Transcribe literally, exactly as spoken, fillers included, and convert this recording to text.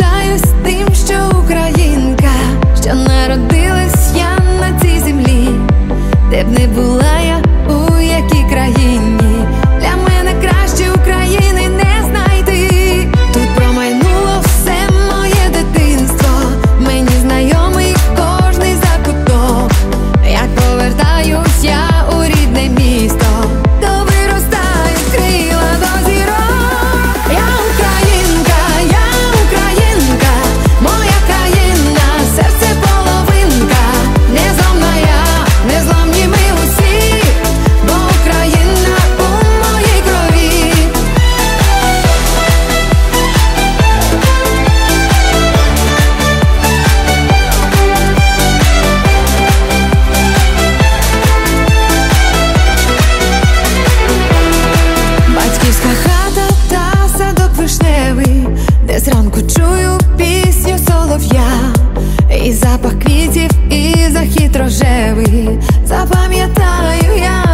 пишаюсь тим, що українка, що народилась я на цій землі, де б не була я, у якій країні, для мене краще України не знайти. Тут промайнуло все моє дитинство, мені знайомий кожний закуток. Як повертаюсь я у рідне місто, то виростають крила до зірок. Я українка, я українка, моя країна, серце половинка, незламна я, незламні ми усі, бо Україна у моїй крові. Батьківська хата та садок вишневий, де зранку чую пісню солов'я, і запах квітів, і захід рожевий. Запам'ятаю я